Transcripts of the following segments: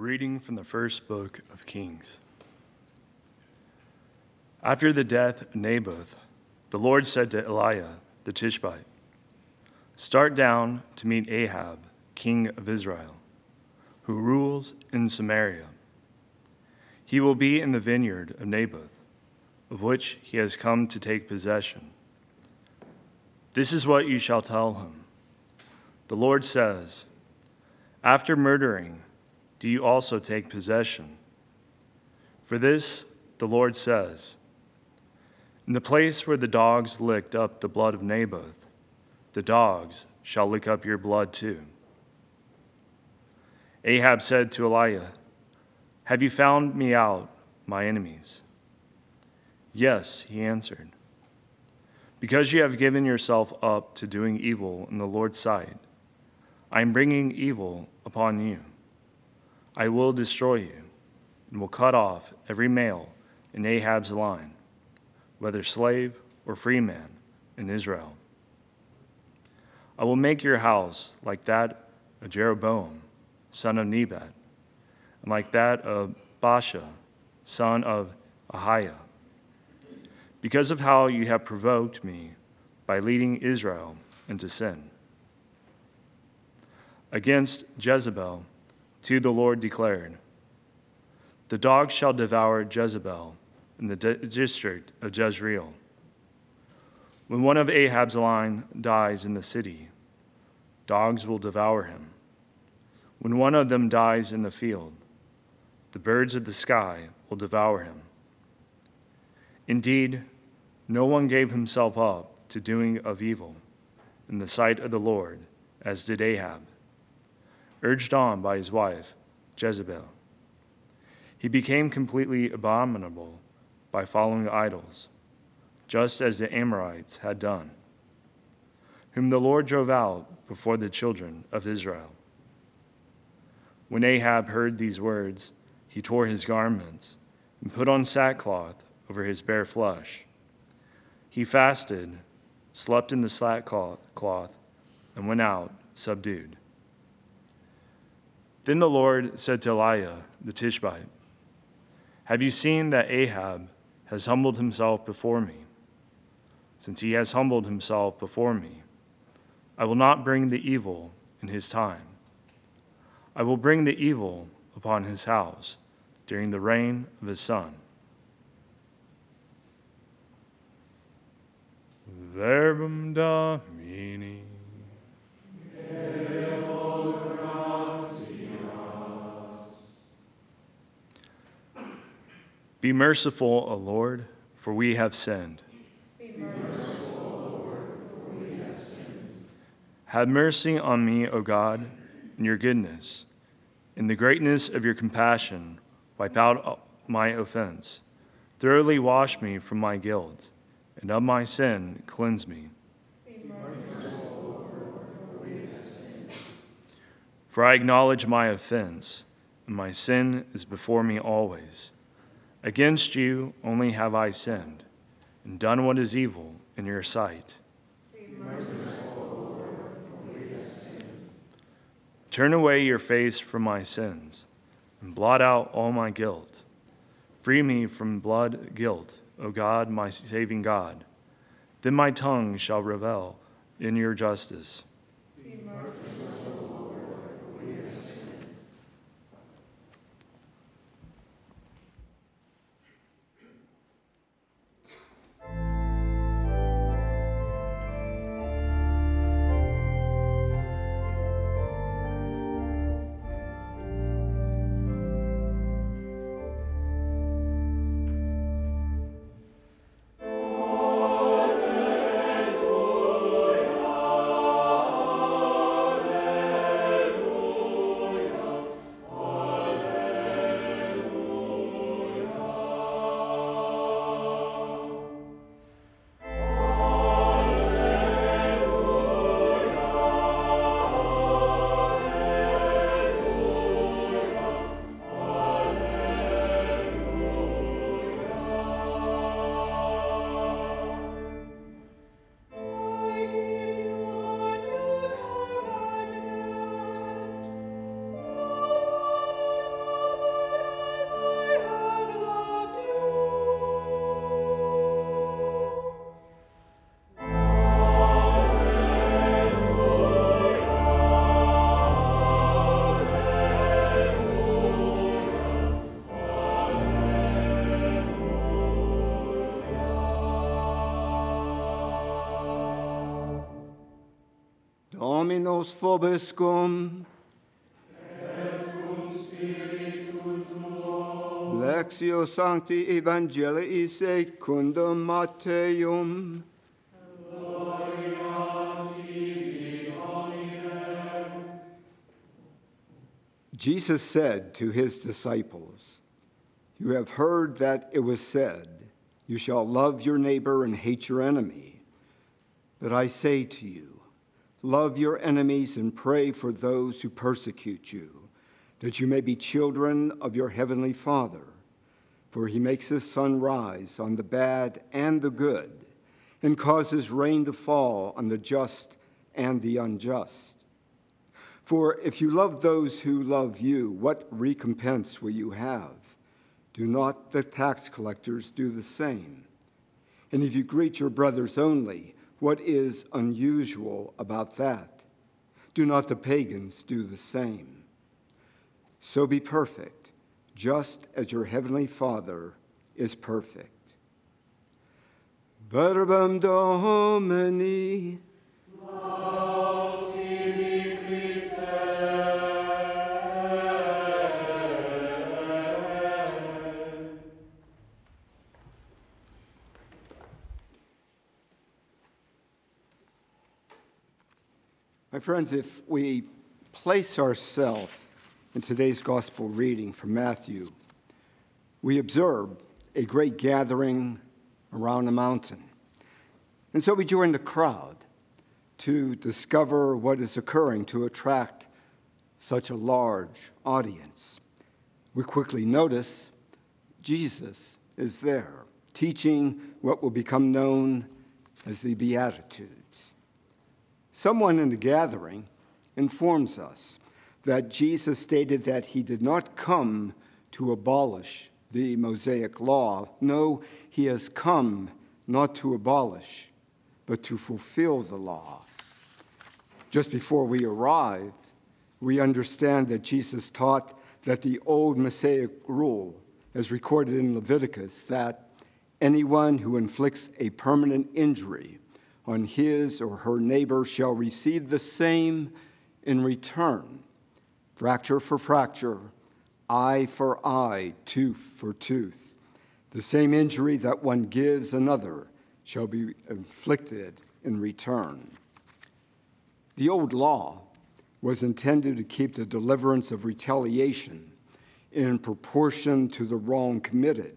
reading from the first book of Kings. After the death of Naboth, the Lord said to Elijah the Tishbite, "Start down to meet Ahab, king of Israel, who rules in Samaria. He will be in the vineyard of Naboth, of which he has come to take possession. This is what you shall tell him. The Lord says, after murdering, do you also take possession? For this, the Lord says, in the place where the dogs licked up the blood of Naboth, the dogs shall lick up your blood too." Ahab said to Elijah, "Have you found me out, my enemies?" "Yes," he answered. "Because you have given yourself up to doing evil in the Lord's sight, I am bringing evil upon you. I will destroy you and will cut off every male in Ahab's line, whether slave or free man in Israel. I will make your house like that of Jeroboam, son of Nebat, and like that of Baasha, son of Ahiah, because of how you have provoked me by leading Israel into sin. Against Jezebel, too, the Lord declared, the dogs shall devour Jezebel in the district of Jezreel. When one of Ahab's line dies in the city, dogs will devour him. When one of them dies in the field, the birds of the sky will devour him. Indeed, no one gave himself up to doing of evil in the sight of the Lord as did Ahab, urged on by his wife, Jezebel. He became completely abominable by following idols, just as the Amorites had done, whom the Lord drove out before the children of Israel. When Ahab heard these words, he tore his garments and put on sackcloth over his bare flesh. He fasted, slept in the sackcloth, and went out subdued. Then the Lord said to Elijah the Tishbite, "Have you seen that Ahab has humbled himself before me? Since he has humbled himself before me, I will not bring the evil in his time. I will bring the evil upon his house during the reign of his son." Verbum Domini. Be merciful, O Lord, for we have sinned. Be merciful, O Lord, for we have sinned. Have mercy on me, O God, in your goodness. In the greatness of your compassion, wipe out my offense. Thoroughly wash me from my guilt, and of my sin cleanse me. Be merciful, O Lord, for we have sinned. For I acknowledge my offense, and my sin is before me always. Against you only have I sinned, and done what is evil in your sight. Be merciful, O Lord, for we have sinned. Turn away your face from my sins, and blot out all my guilt. Free me from blood guilt, O God, my saving God. Then my tongue shall revel in your justice. Be merciful, O Lord, for we have sinned. Alleluia, nos vobiscum. Lectio Sancti Evangelii secundum Matteum. Jesus said to his disciples, "You have heard that it was said, 'You shall love your neighbor and hate your enemy.' But I say to you, love your enemies and pray for those who persecute you, that you may be children of your heavenly Father. For he makes his sun rise on the bad and the good, and causes rain to fall on the just and the unjust. For if you love those who love you, what recompense will you have? Do not the tax collectors do the same? And if you greet your brothers only, what is unusual about that? Do not the pagans do the same? So be perfect, just as your heavenly Father is perfect." Verbum Domini. My friends, if we place ourselves in today's gospel reading from Matthew, we observe a great gathering around a mountain. And so we join the crowd to discover what is occurring to attract such a large audience. We quickly notice Jesus is there, teaching what will become known as the Beatitudes. Someone in the gathering informs us that Jesus stated that he did not come to abolish the Mosaic law. No, he has come not to abolish, but to fulfill the law. Just before we arrived, we understand that Jesus taught that the old Mosaic rule, as recorded in Leviticus, that anyone who inflicts a permanent injury on his or her neighbor shall receive the same in return, fracture for fracture, eye for eye, tooth for tooth. The same injury that one gives another shall be inflicted in return. The old law was intended to keep the deliverance of retaliation in proportion to the wrong committed.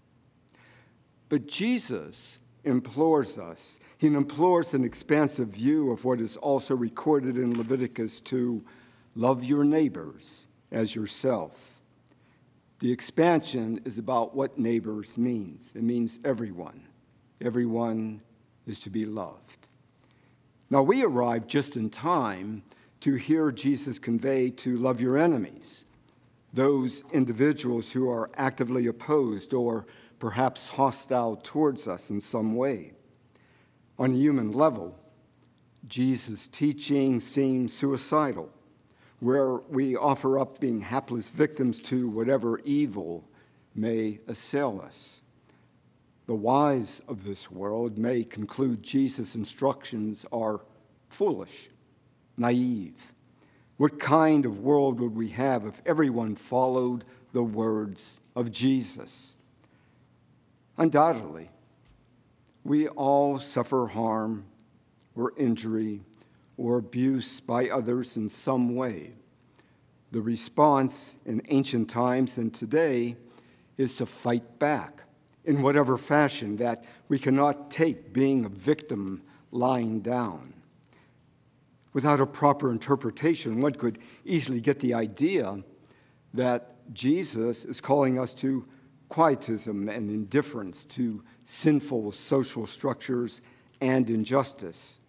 But Jesus implores us, he implores an expansive view of what is also recorded in Leviticus to love your neighbors as yourself. The expansion is about what neighbors means. It means everyone. Everyone is to be loved. Now, we arrive just in time to hear Jesus convey to love your enemies, those individuals who are actively opposed or perhaps hostile towards us in some way. On a human level, Jesus' teaching seems suicidal, where we offer up being hapless victims to whatever evil may assail us. The wise of this world may conclude Jesus' instructions are foolish, naive. What kind of world would we have if everyone followed the words of Jesus? Undoubtedly, we all suffer harm or injury or abuse by others in some way. The response in ancient times and today is to fight back in whatever fashion that we cannot take being a victim lying down. Without a proper interpretation, one could easily get the idea that Jesus is calling us to quietism and indifference to sinful social structures and injustice.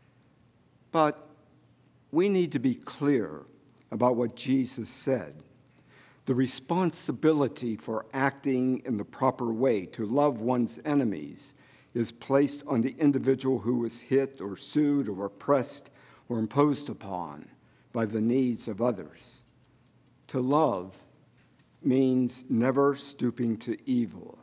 But we need to be clear about what Jesus said. The responsibility for acting in the proper way to love one's enemies is placed on the individual who is hit or sued or oppressed or imposed upon by the needs of others. To love means never stooping to evil,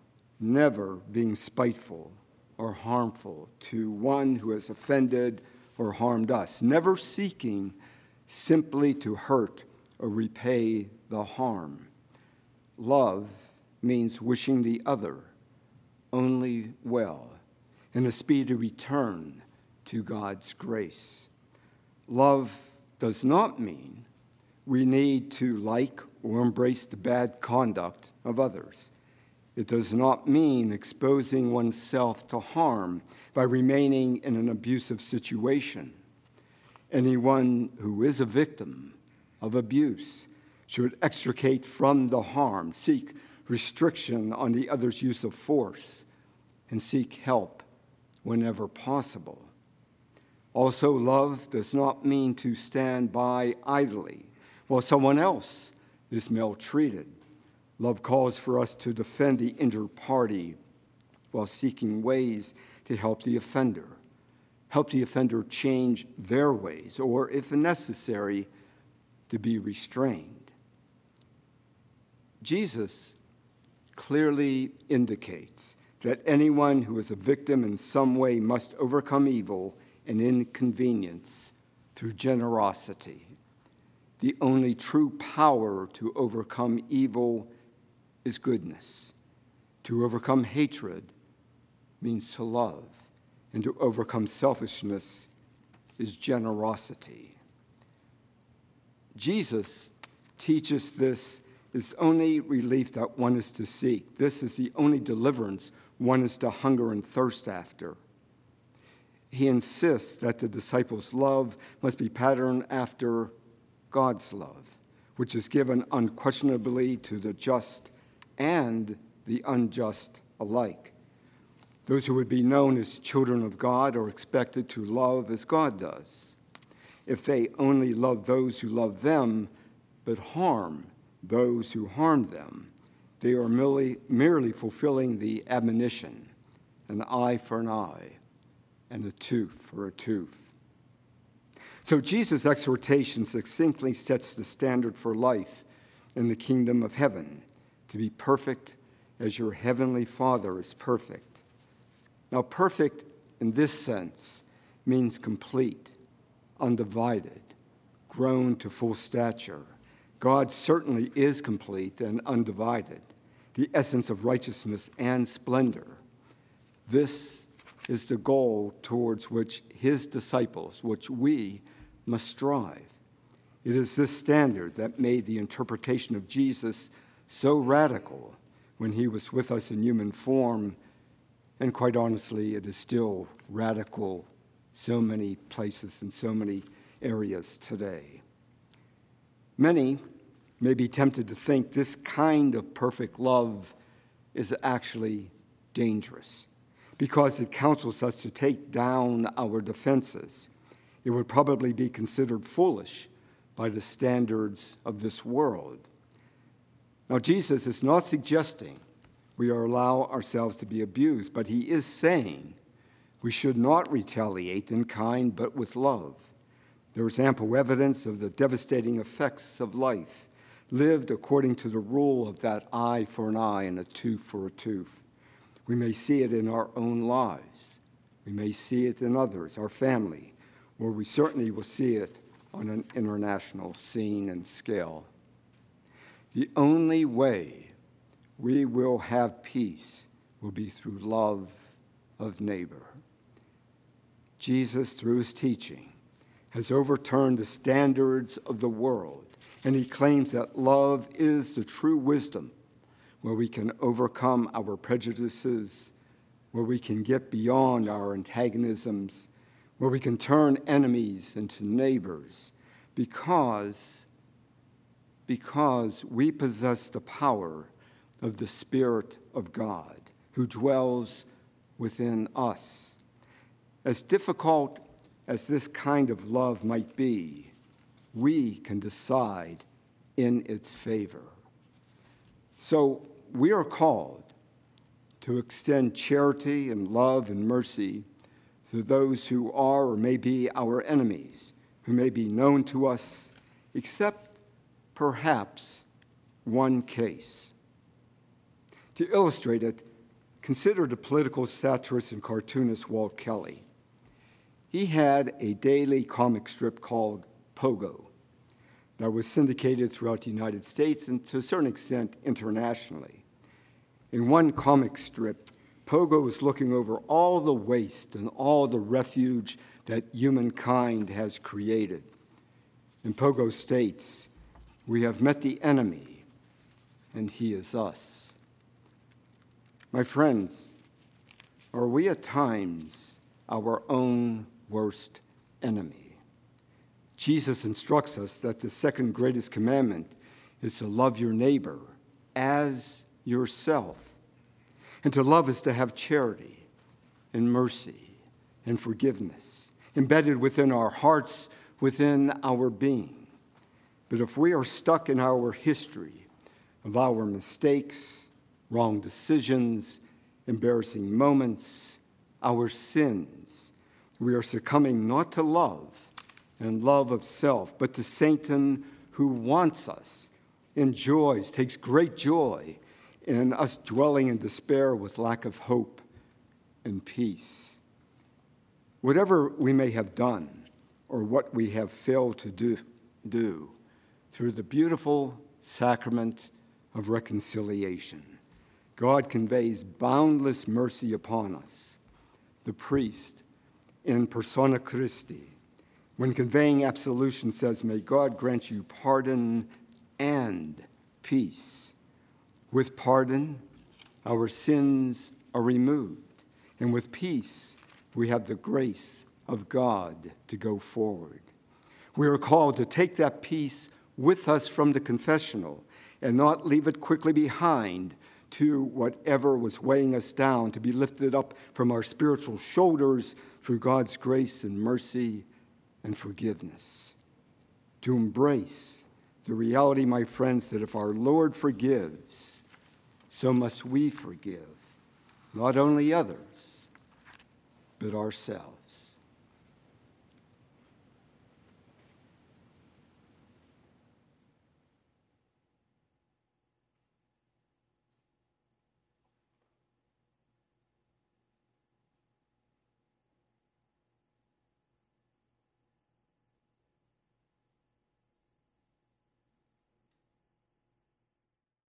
never being spiteful or harmful to one who has offended or harmed us, never seeking simply to hurt or repay the harm. Love means wishing the other only well and a speedy return to God's grace. Love does not mean we need to like or embrace the bad conduct of others. It does not mean exposing oneself to harm by remaining in an abusive situation. Anyone who is a victim of abuse should extricate from the harm, seek restriction on the other's use of force, and seek help whenever possible. Also, love does not mean to stand by idly while someone else is maltreated. Love calls for us to defend the injured party while seeking ways to help the offender change their ways, or, if necessary, to be restrained. Jesus clearly indicates that anyone who is a victim in some way must overcome evil and inconvenience through generosity. The only true power to overcome evil is goodness. To overcome hatred means to love, and to overcome selfishness is generosity. Jesus teaches this is the only relief that one is to seek. This is the only deliverance one is to hunger and thirst after. He insists that the disciples' love must be patterned after God's love, which is given unquestionably to the just and the unjust alike. Those who would be known as children of God are expected to love as God does. If they only love those who love them, but harm those who harm them, they are merely fulfilling the admonition, an eye for an eye and a tooth for a tooth. So Jesus' exhortation succinctly sets the standard for life in the kingdom of heaven, to be perfect as your heavenly Father is perfect. Now, perfect in this sense means complete, undivided, grown to full stature. God certainly is complete and undivided, the essence of righteousness and splendor. This is the goal towards which his disciples, which we must strive. It is this standard that made the interpretation of Jesus so radical when he was with us in human form, and quite honestly, it is still radical so many places and so many areas today. Many may be tempted to think this kind of perfect love is actually dangerous because it counsels us to take down our defenses. It would probably be considered foolish by the standards of this world. Now, Jesus is not suggesting we allow ourselves to be abused, but he is saying we should not retaliate in kind, but with love. There is ample evidence of the devastating effects of life lived according to the rule of that eye for an eye and a tooth for a tooth. We may see it in our own lives. We may see it in others, our family, or we certainly will see it on an international scene and scale. The only way we will have peace will be through love of neighbor. Jesus, through his teaching, has overturned the standards of the world, and he claims that love is the true wisdom where we can overcome our prejudices, where we can get beyond our antagonisms, where we can turn enemies into neighbors, because we possess the power of the Spirit of God who dwells within us. As difficult as this kind of love might be, we can decide in its favor. So we are called to extend charity and love and mercy to those who are or may be our enemies, who may be known to us, except perhaps one case. To illustrate it, consider the political satirist and cartoonist Walt Kelly. He had a daily comic strip called Pogo that was syndicated throughout the United States and to a certain extent internationally. In one comic strip, Pogo was looking over all the waste and all the refuge that humankind has created. And Pogo states, "We have met the enemy, and he is us." My friends, are we at times our own worst enemy? Jesus instructs us that the second greatest commandment is to love your neighbor as yourself. And to love is to have charity and mercy and forgiveness embedded within our hearts, within our being. But if we are stuck in our history of our mistakes, wrong decisions, embarrassing moments, our sins, we are succumbing not to love and love of self, but to Satan, who wants us, enjoys, takes great joy in us dwelling in despair with lack of hope and peace. Whatever we may have done or what we have failed to do through the beautiful sacrament of reconciliation, God conveys boundless mercy upon us. The priest, in persona Christi, when conveying absolution, says, "May God grant you pardon and peace." With pardon, our sins are removed, and with peace, we have the grace of God to go forward. We are called to take that peace with us from the confessional and not leave it quickly behind to whatever was weighing us down, to be lifted up from our spiritual shoulders through God's grace and mercy and forgiveness. To embrace the reality, my friends, that if our Lord forgives, so must we forgive, not only others, but ourselves.